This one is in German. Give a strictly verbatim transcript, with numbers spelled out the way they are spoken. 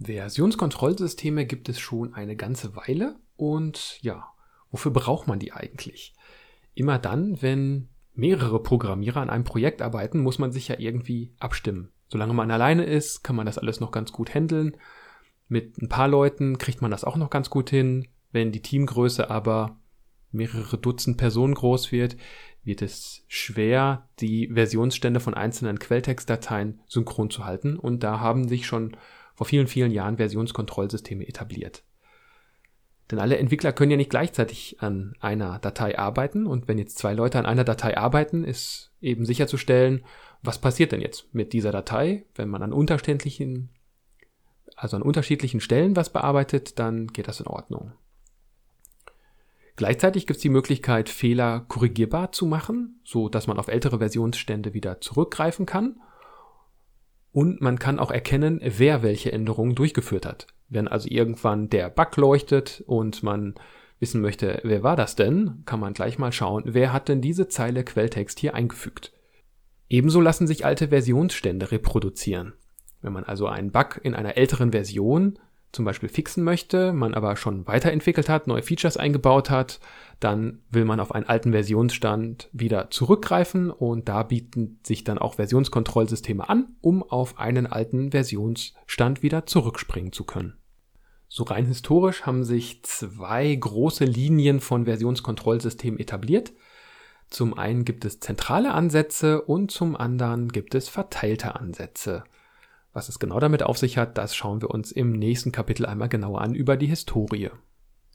Versionskontrollsysteme gibt es schon eine ganze Weile und ja, wofür braucht man die eigentlich? Immer dann, wenn mehrere Programmierer an einem Projekt arbeiten, muss man sich ja irgendwie abstimmen. Solange man alleine ist, kann man das alles noch ganz gut handeln. Mit ein paar Leuten kriegt man das auch noch ganz gut hin. Wenn die Teamgröße aber mehrere Dutzend Personen groß wird, wird es schwer, die Versionsstände von einzelnen Quelltextdateien synchron zu halten. Und da haben sich schon vor vielen, vielen Jahren Versionskontrollsysteme etabliert. Denn alle Entwickler können ja nicht gleichzeitig an einer Datei arbeiten. Und wenn jetzt zwei Leute an einer Datei arbeiten, ist eben sicherzustellen, was passiert denn jetzt mit dieser Datei. Wenn man an unterschiedlichen, also an unterschiedlichen Stellen was bearbeitet, dann geht das in Ordnung. Gleichzeitig gibt es die Möglichkeit, Fehler korrigierbar zu machen, so dass man auf ältere Versionsstände wieder zurückgreifen kann. Und man kann auch erkennen, wer welche Änderungen durchgeführt hat. Wenn also irgendwann der Bug leuchtet und man wissen möchte, wer war das denn, kann man gleich mal schauen, wer hat denn diese Zeile Quelltext hier eingefügt. Ebenso lassen sich alte Versionsstände reproduzieren. Wenn man also einen Bug in einer älteren Version zum Beispiel fixen möchte, man aber schon weiterentwickelt hat, neue Features eingebaut hat, dann will man auf einen alten Versionsstand wieder zurückgreifen und da bieten sich dann auch Versionskontrollsysteme an, um auf einen alten Versionsstand wieder zurückspringen zu können. So rein historisch haben sich zwei große Linien von Versionskontrollsystemen etabliert. Zum einen gibt es zentrale Ansätze und zum anderen gibt es verteilte Ansätze. Was es genau damit auf sich hat, das schauen wir uns im nächsten Kapitel einmal genauer an über die Historie.